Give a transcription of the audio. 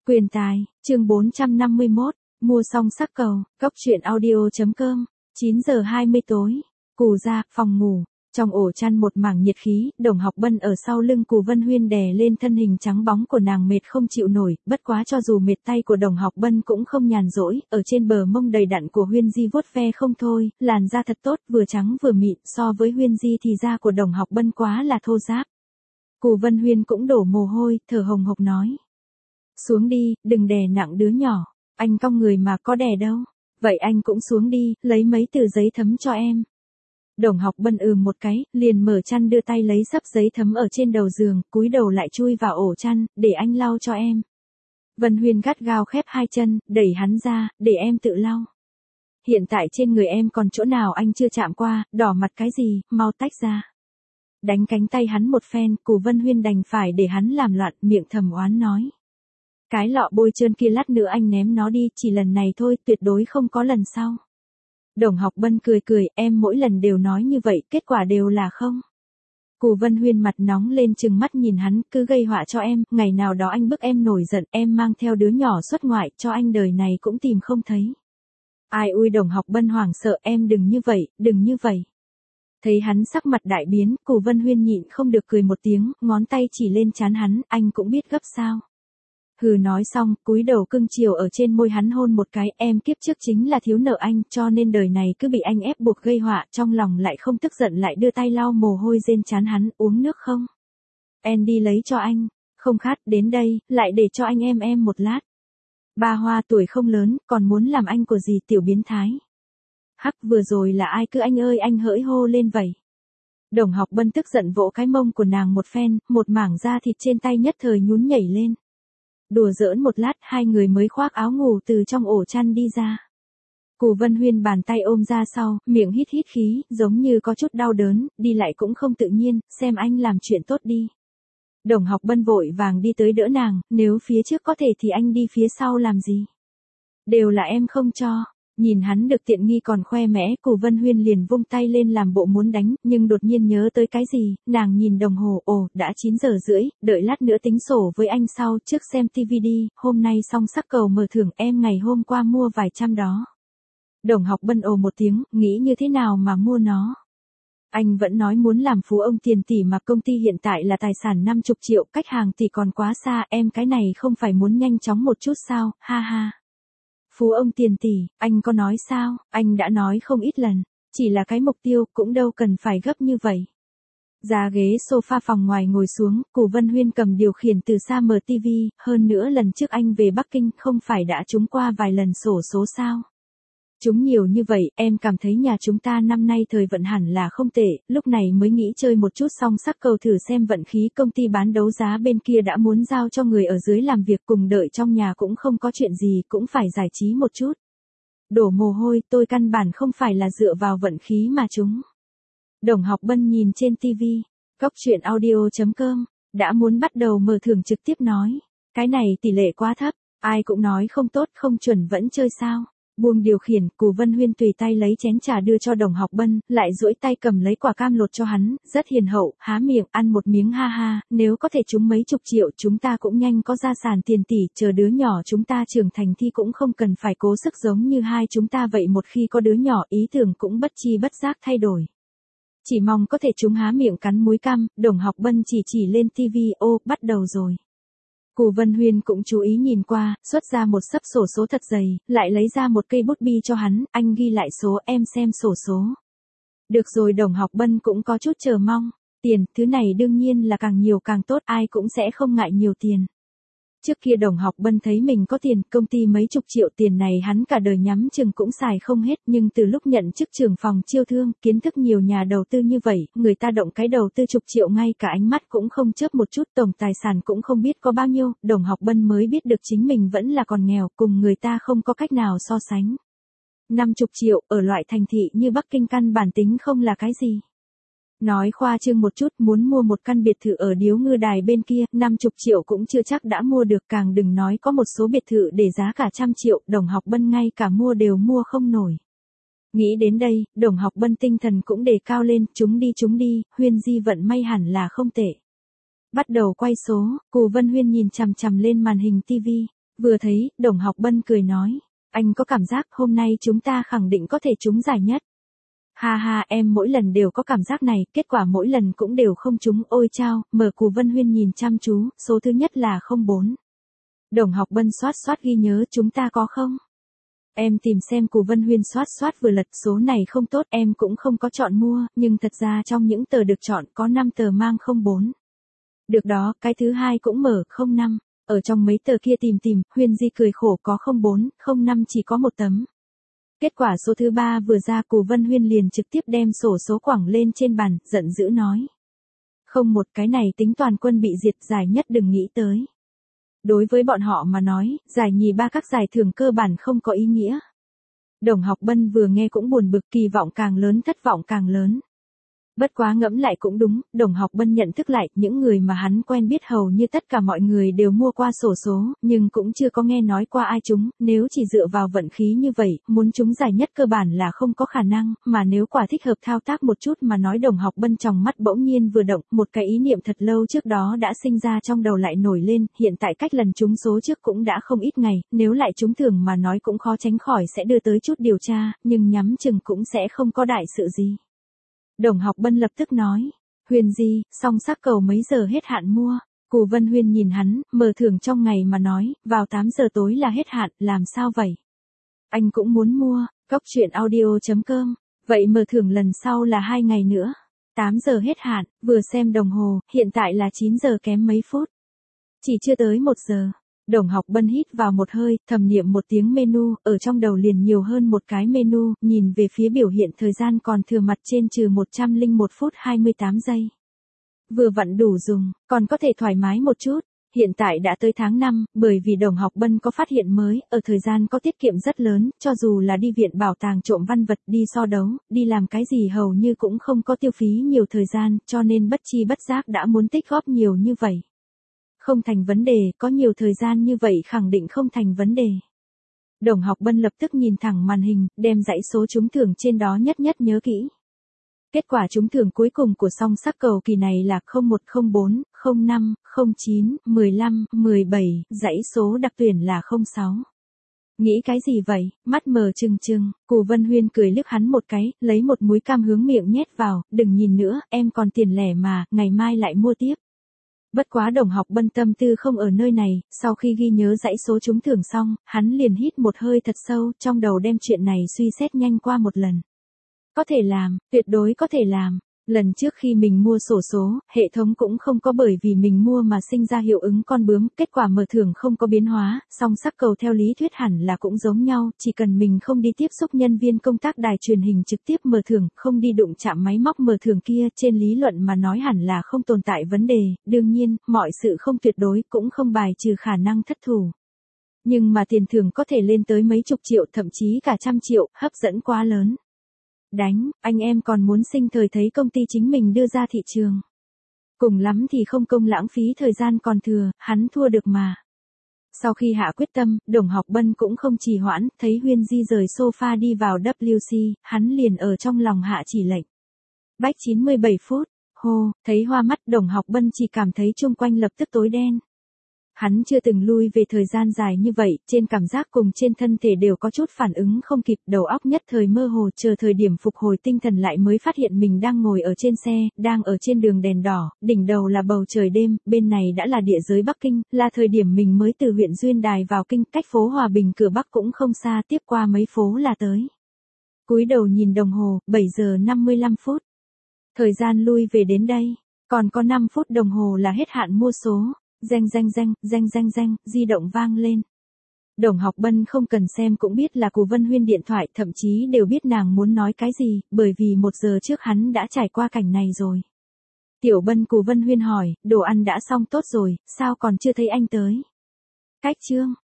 Quyền tài, chương 451, mua xong sắc cầu, cóc truyện audio.com, 9 giờ 20 tối, Cù ra, phòng ngủ, trong ổ chăn một mảng nhiệt khí, Đồng Học Bân ở sau lưng Cù Vân Huyên đè lên thân hình trắng bóng của nàng mệt không chịu nổi, bất quá cho dù mệt tay của Đồng Học Bân cũng không nhàn rỗi, ở trên bờ mông đầy đặn của Huyên Di vuốt ve không thôi, làn da thật tốt, vừa trắng vừa mịn, so với Huyên Di thì da của Đồng Học Bân quá là thô ráp. Cù Vân Huyên cũng đổ mồ hôi, thở hồng hộc nói. Xuống đi, đừng đè nặng đứa nhỏ, anh cong người mà có đè đâu. Vậy anh cũng xuống đi, lấy mấy tờ giấy thấm cho em. Đồng Học Bân một cái, liền mở chăn đưa tay lấy sấp giấy thấm ở trên đầu giường, cúi đầu lại chui vào ổ chăn, để anh lau cho em. Vân Huyên gắt gao khép hai chân, đẩy hắn ra, để em tự lau. Hiện tại trên người em còn chỗ nào anh chưa chạm qua, đỏ mặt cái gì, mau tách ra. Đánh cánh tay hắn một phen, Cù Vân Huyên đành phải để hắn làm loạn, miệng thầm oán nói. Cái lọ bôi trơn kia lát nữa anh ném nó đi, chỉ lần này thôi, tuyệt đối không có lần sau. Đồng Học Bân cười cười, em mỗi lần đều nói như vậy, kết quả đều là không. Cù Vân Huyên mặt nóng lên trừng mắt nhìn hắn, cứ gây họa cho em, ngày nào đó anh bức em nổi giận, em mang theo đứa nhỏ xuất ngoại, cho anh đời này cũng tìm không thấy. Ai ui, Đồng Học Bân hoảng sợ, em đừng như vậy, đừng như vậy. Thấy hắn sắc mặt đại biến, Cù Vân Huyên nhịn không được cười một tiếng, ngón tay chỉ lên trán hắn, anh cũng biết gấp sao. Hừ, nói xong, cúi đầu cưng chiều ở trên môi hắn hôn một cái, em kiếp trước chính là thiếu nợ anh, cho nên đời này cứ bị anh ép buộc gây họa, trong lòng lại không tức giận, lại đưa tay lau mồ hôi rên trán hắn, uống nước không? Em đi lấy cho anh, không khát, đến đây, lại để cho anh em một lát. Ba Hoa tuổi không lớn, còn muốn làm anh của gì tiểu biến thái. Hắc, vừa rồi là ai cứ anh ơi anh hỡi hô lên vậy. Đồng Học Bân tức giận vỗ cái mông của nàng một phen, một mảng da thịt trên tay nhất thời nhún nhảy lên. Đùa giỡn một lát, hai người mới khoác áo ngủ từ trong ổ chăn đi ra. Cù Vân Huyên bàn tay ôm ra sau, miệng hít hít khí, giống như có chút đau đớn, đi lại cũng không tự nhiên, xem anh làm chuyện tốt đi. Đồng Học Bân vội vàng đi tới đỡ nàng, nếu phía trước có thể thì anh đi phía sau làm gì? Đều là em không cho. Nhìn hắn được tiện nghi còn khoe mẽ, Cù Vân Huyên liền vung tay lên làm bộ muốn đánh, nhưng đột nhiên nhớ tới cái gì, nàng nhìn đồng hồ, đã 9 giờ rưỡi, đợi lát nữa tính sổ với anh sau, trước xem TV đi, hôm nay xong sắc cầu mở thưởng, em ngày hôm qua mua vài trăm đó. Đồng Học Bân một tiếng, nghĩ như thế nào mà mua nó. Anh vẫn nói muốn làm phú ông tiền tỷ mà công ty hiện tại là tài sản 50 triệu, cách hàng tỷ còn quá xa, em cái này không phải muốn nhanh chóng một chút sao, ha ha. Phú ông tiền tỷ, anh có nói sao, anh đã nói không ít lần, chỉ là cái mục tiêu cũng đâu cần phải gấp như vậy. Ra ghế sofa phòng ngoài ngồi xuống, Cù Vân Huyên cầm điều khiển từ xa mở TV, hơn nữa lần trước anh về Bắc Kinh không phải đã trúng qua vài lần xổ số sao. Chúng nhiều như vậy, em cảm thấy nhà chúng ta năm nay thời vận hẳn là không tệ, lúc này mới nghĩ chơi một chút xong sắc cầu thử xem vận khí, công ty bán đấu giá bên kia đã muốn giao cho người ở dưới làm việc, cùng đợi trong nhà cũng không có chuyện gì, cũng phải giải trí một chút. Đổ mồ hôi, tôi căn bản không phải là dựa vào vận khí mà chúng. Đồng Học Bân nhìn trên TV, cóc truyện audio.com, đã muốn bắt đầu mở thưởng trực tiếp nói, cái này tỷ lệ quá thấp, ai cũng nói không tốt không chuẩn vẫn chơi sao. Buông điều khiển, Cù Vân Huyên tùy tay lấy chén trà đưa cho Đồng Học Bân, lại duỗi tay cầm lấy quả cam lột cho hắn, rất hiền hậu, há miệng, ăn một miếng ha ha, nếu có thể trúng mấy chục triệu chúng ta cũng nhanh có gia sản tiền tỷ, chờ đứa nhỏ chúng ta trưởng thành thì cũng không cần phải cố sức giống như hai chúng ta vậy, một khi có đứa nhỏ ý tưởng cũng bất chi bất giác thay đổi. Chỉ mong có thể trúng, há miệng cắn múi cam, Đồng Học Bân chỉ lên TV, bắt đầu rồi. Cù Vân Huyên cũng chú ý nhìn qua, xuất ra một xấp sổ số thật dày, lại lấy ra một cây bút bi cho hắn, anh ghi lại số, em xem sổ số. Được rồi, Đồng Học Bân cũng có chút chờ mong, tiền, thứ này đương nhiên là càng nhiều càng tốt, ai cũng sẽ không ngại nhiều tiền. Trước kia Đồng Học Bân thấy mình có tiền, công ty mấy chục triệu, tiền này hắn cả đời nhắm chừng cũng xài không hết, nhưng từ lúc nhận chức trưởng phòng chiêu thương, kiến thức nhiều nhà đầu tư như vậy, người ta động cái đầu tư chục triệu ngay cả ánh mắt cũng không chớp một chút, tổng tài sản cũng không biết có bao nhiêu, Đồng Học Bân mới biết được chính mình vẫn là còn nghèo, cùng người ta không có cách nào so sánh. 50 triệu, ở loại thành thị như Bắc Kinh căn bản tính không là cái gì. Nói khoa trương một chút, muốn mua một căn biệt thự ở Điếu Ngư Đài bên kia, 50 triệu cũng chưa chắc đã mua được, càng đừng nói có một số biệt thự để giá cả 100 triệu, Đồng Học Bân ngay cả mua đều mua không nổi. Nghĩ đến đây, Đồng Học Bân tinh thần cũng đề cao lên, chúng đi, Huyên Di vận may hẳn là không tệ. Bắt đầu quay số, Cù Vân Huyên nhìn chằm chằm lên màn hình TV. Vừa thấy, Đồng Học Bân cười nói, anh có cảm giác hôm nay chúng ta khẳng định có thể trúng giải nhất. Ha ha, em mỗi lần đều có cảm giác này, kết quả mỗi lần cũng đều không trúng. Ôi chao, mở Cù Vân Huyên nhìn chăm chú, số thứ nhất là 04. Đồng Học Bân soát soát ghi nhớ, chúng ta có không? Em tìm xem. Cù Vân Huyên soát soát vừa lật, số này không tốt, em cũng không có chọn mua, nhưng thật ra trong những tờ được chọn có 5 tờ mang 04. Được đó, cái thứ hai cũng mở 05. Ở trong mấy tờ kia tìm, Huyên Di cười khổ, có 04, 05 chỉ có một tấm. Kết quả số thứ ba vừa ra, Cù Vân Huyên liền trực tiếp đem sổ số quẳng lên trên bàn, giận dữ nói. Không, một cái này tính toàn quân bị diệt, giải nhất đừng nghĩ tới. Đối với bọn họ mà nói, giải nhì ba các giải thưởng cơ bản không có ý nghĩa. Đồng Học Bân vừa nghe cũng buồn bực, kỳ vọng càng lớn thất vọng càng lớn. Bất quá ngẫm lại cũng đúng, Đồng Học Bân nhận thức lại, những người mà hắn quen biết hầu như tất cả mọi người đều mua qua sổ số, nhưng cũng chưa có nghe nói qua ai trúng, nếu chỉ dựa vào vận khí như vậy, muốn trúng giải nhất cơ bản là không có khả năng, mà nếu quả thích hợp thao tác một chút mà nói. Đồng Học Bân trong mắt bỗng nhiên vừa động, một cái ý niệm thật lâu trước đó đã sinh ra trong đầu lại nổi lên, hiện tại cách lần trúng số trước cũng đã không ít ngày, nếu lại trúng thưởng mà nói cũng khó tránh khỏi sẽ đưa tới chút điều tra, nhưng nhắm chừng cũng sẽ không có đại sự gì. Đồng Học Bân lập tức nói, Huyền Di, song sắc cầu mấy giờ hết hạn mua? Cù Vân Huyên nhìn hắn, mở thưởng trong ngày mà nói, vào 8 giờ tối là hết hạn, làm sao vậy? Anh cũng muốn mua. Cóc truyện audio.com, vậy mở thưởng lần sau là 2 ngày nữa. 8 giờ hết hạn, vừa xem đồng hồ, hiện tại là 9 giờ kém mấy phút. Chỉ chưa tới 1 giờ. Đồng Học Bân hít vào một hơi, thầm niệm một tiếng menu, ở trong đầu liền nhiều hơn một cái menu, nhìn về phía biểu hiện thời gian còn thừa mặt trên trừ 101 phút 28 giây. Vừa vặn đủ dùng, còn có thể thoải mái một chút. Hiện tại đã tới tháng 5, bởi vì Đồng Học Bân có phát hiện mới, ở thời gian có tiết kiệm rất lớn, cho dù là đi viện bảo tàng trộm văn vật, đi so đấu, đi làm cái gì hầu như cũng không có tiêu phí nhiều thời gian, cho nên bất chi bất giác đã muốn tích góp nhiều như vậy. Không thành vấn đề, có nhiều thời gian như vậy khẳng định không thành vấn đề. Đồng Học Bân lập tức nhìn thẳng màn hình, đem dãy số trúng thưởng trên đó nhất nhớ kỹ. Kết quả trúng thưởng cuối cùng của song sắc cầu kỳ này là 01, 04, 05, 09, 15, 17, dãy số đặc tuyển là 06. Nghĩ cái gì vậy, mắt mờ trừng, Cù Vân Huyên cười liếc hắn một cái, lấy một múi cam hướng miệng nhét vào, đừng nhìn nữa, em còn tiền lẻ mà, ngày mai lại mua tiếp. Bất quá Đồng Học Bân tâm tư không ở nơi này, sau khi ghi nhớ dãy số trúng thưởng xong, hắn liền hít một hơi thật sâu, trong đầu đem chuyện này suy xét nhanh qua một lần. Có thể làm, tuyệt đối có thể làm. Lần trước khi mình mua sổ số, hệ thống cũng không có bởi vì mình mua mà sinh ra hiệu ứng con bướm, kết quả mở thưởng không có biến hóa, song sắc cầu theo lý thuyết hẳn là cũng giống nhau, chỉ cần mình không đi tiếp xúc nhân viên công tác đài truyền hình trực tiếp mở thưởng, không đi đụng chạm máy móc mở thưởng kia, trên lý luận mà nói hẳn là không tồn tại vấn đề, đương nhiên, mọi sự không tuyệt đối, cũng không bài trừ khả năng thất thủ. Nhưng mà tiền thưởng có thể lên tới mấy chục triệu, thậm chí cả trăm triệu, hấp dẫn quá lớn. Đánh, anh em còn muốn sinh thời thấy công ty chính mình đưa ra thị trường. Cùng lắm thì không công lãng phí thời gian còn thừa, hắn thua được mà. Sau khi hạ quyết tâm, Đồng Học Bân cũng không trì hoãn, thấy Huyên Di rời sofa đi vào WC, hắn liền ở trong lòng hạ chỉ lệnh. Bách 97 phút, hô, thấy hoa mắt, Đồng Học Bân chỉ cảm thấy chung quanh lập tức tối đen. Hắn chưa từng lui về thời gian dài như vậy, trên cảm giác cùng trên thân thể đều có chút phản ứng không kịp, đầu óc nhất thời mơ hồ, chờ thời điểm phục hồi tinh thần lại mới phát hiện mình đang ngồi ở trên xe, đang ở trên đường đèn đỏ, đỉnh đầu là bầu trời đêm, bên này đã là địa giới Bắc Kinh, là thời điểm mình mới từ huyện Duyên Đài vào Kinh, cách phố Hòa Bình cửa Bắc cũng không xa, tiếp qua mấy phố là tới. Cúi đầu nhìn đồng hồ, 7 giờ 55 phút. Thời gian lui về đến đây, còn có 5 phút đồng hồ là hết hạn mua số. Danh, di động vang lên. Đồng Học Bân không cần xem cũng biết là Cù Vân Huyên điện thoại, thậm chí đều biết nàng muốn nói cái gì, bởi vì 1 giờ trước hắn đã trải qua cảnh này rồi. Tiểu Bân, Cù Vân Huyên hỏi, đồ ăn đã xong tốt rồi, sao còn chưa thấy anh tới? Cách chương.